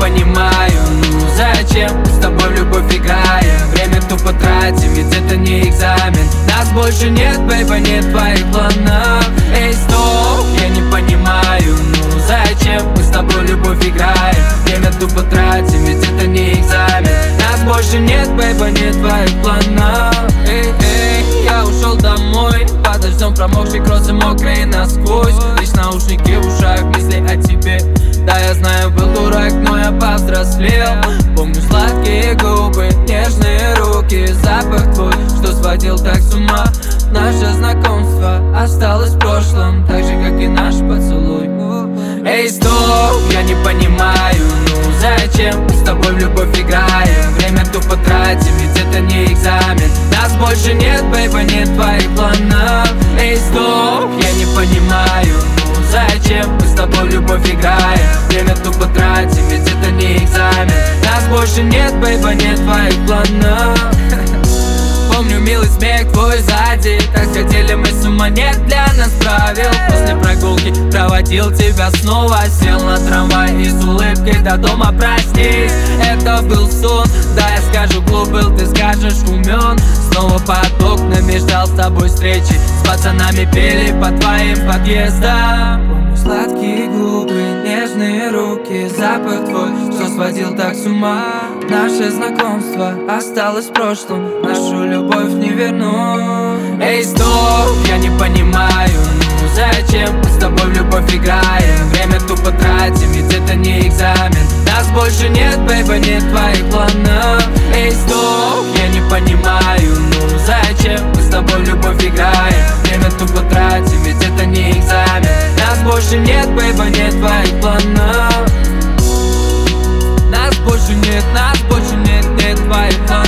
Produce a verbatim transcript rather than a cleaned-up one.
понимаю, ну зачем мы с тобой в любовь играем? Время тупо тратим, ведь это не экзамен. Нас больше нет, бейба, нет твоих планов. Эй, стоп, я не понимаю, ну зачем мы с тобой в любовь играем? Время тупо тратим, ведь это не экзамен. Нас больше нет, бейба, нет твоих планов. Эй, эй, я ушел домой, под дождем промокшие кроссы мокрые насквозь. Лишь наушники в ушах, мысли о тебе. Да, я знаю, был дурак, но я повзрослел. Помню сладкие губы, нежные руки, запах твой, что сводил так с ума. Наше знакомство осталось в прошлом, так же, как и наш поцелуй. Эй, стоп, я не понимаю, ну зачем мы с тобой в любовь играем? Время тупо тратим, ведь это не экзамен. Нас больше нет, бейба, нет твоих планов. Эй, стоп, я не понимаю, ну зачем мы с тобой в любовь играем? Время тупо тратим, ведь это не экзамен. Нас больше нет, бейба, нет твоих планов. Помню милый смех твой сзади, так сходили мы с ума, нет для нас правил. После прогулки проводил тебя снова, сел на трамвай и с улыбкой до дома проснись. Это был сон, да я скажу глуп был, ты скажешь умен. Снова под окнами ждал с тобой встречи, с пацанами пели по твоим подъездам. Помню сладкие губы, нежные руки, запах твой, что сводил так с ума. Наше знакомство осталось в прошлом, нашу любовь не вернуть. Эй, стоп, я не понимаю, ну зачем мы с тобой в любовь играем? Время тупо тратим, ведь это не экзамен. Нас больше нет, бейба, нет твоих планов. Эй, стоп, я не понимаю, ну зачем мы с тобой в любовь играем? Время тупо тратим, ведь это не экзамен. Нас больше нет, бейба, нет твоих планов. Нас больше нет, нас больше нет, нет твоих планов.